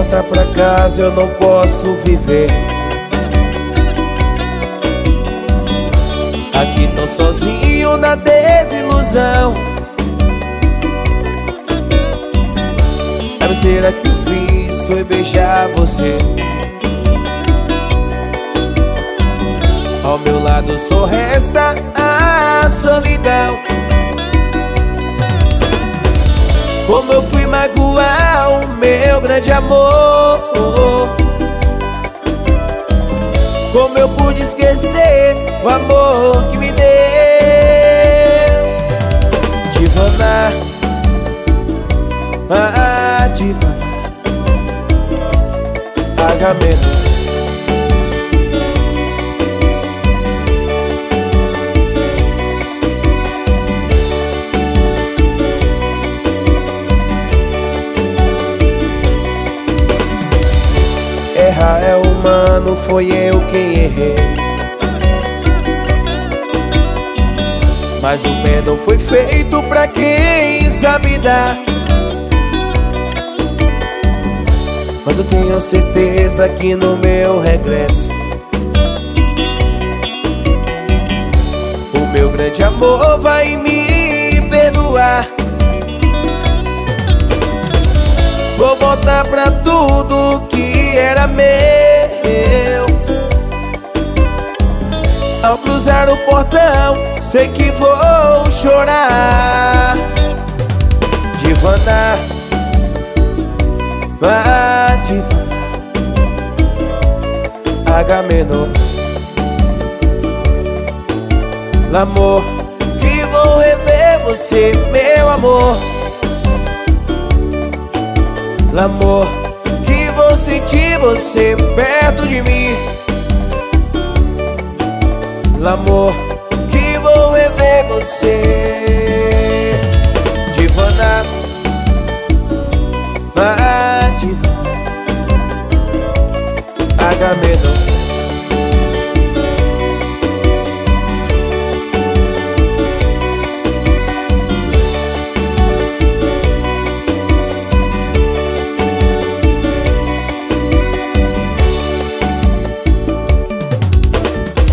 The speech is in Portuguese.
volta pra casa, eu não posso viver. Aqui tô sozinho na desilusão. A besteira que eu fiz foi beijar você. Ao meu lado só resta a solidão. Como eu fui magoar o meu grande amor. Como eu pude esquecer o amor que me deu. Divana, Divana, Agamemnon. Errar é humano, foi eu quem errei. Mas o perdão foi feito pra quem sabe dar. Mas eu tenho certeza que no meu regresso o meu grande amor vai me perdoar. Vou voltar pra tudo que era meu. Ao cruzar o portão, sei que vou chorar. Divana, Divana, Agamemnon. L'amor, que vou rever você, meu amor. L'amor, que vou sentir você perto de mim. L'amor, que vou rever você. Divana, Divana, Agamemnon.